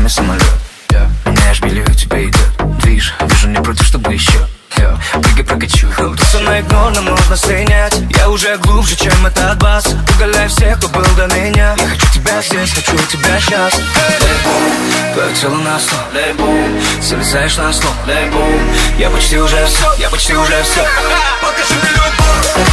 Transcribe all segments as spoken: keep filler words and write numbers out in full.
режиме самолет. Меняешь белье, тебе идет движ. Вижу, не против, чтобы еще. Прыгай, прокачу. Туса на игнор, нам нужно слинять. Я уже глубже, чем этот бас. Угаляй всех, кто был до меня. Я хочу тебя здесь, хочу тебя сейчас. Твое тело на стол, залезаешь на стол. Я почти уже все, я почти уже все. Покажи мне любовь.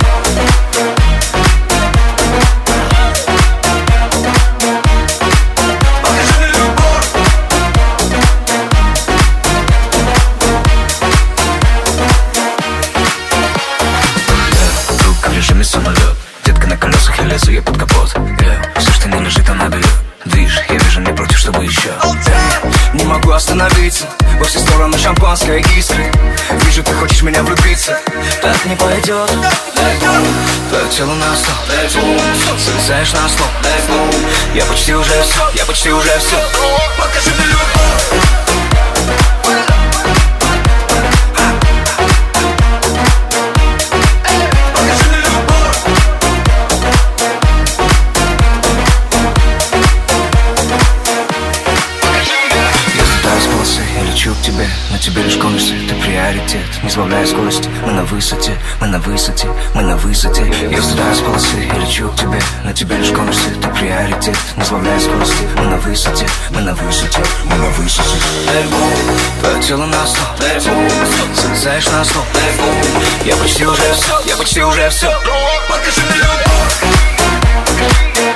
Самолет, детка на колесах, я лезу, я под капот. yeah. Все, что не лежит, она берет. Движ, я вижу, не против, чтобы еще. yeah. Не могу остановиться, во все стороны шампанское искры. Вижу, ты хочешь меня влюбиться. Так не пойдет. Твое тело на стол, залезаешь на стол. Я почти уже все, я почти уже все. Покажи мне любовь. Лечу к тебе, на тебе лишь конусы, ты приоритет. Не сбавляй скорости, мы на высоте, мы на высоте, мы на высоте. Я взлетаю с полосы, я лечу к тебе, на тебе лишь конусы, ты приоритет. Не сбавляй скорости, мы на высоте, мы на высоте, мы на высоте. Твое тело на стол, залезаешь на стол. Я почти уже все, я почти уже все. Покажи мне любовь.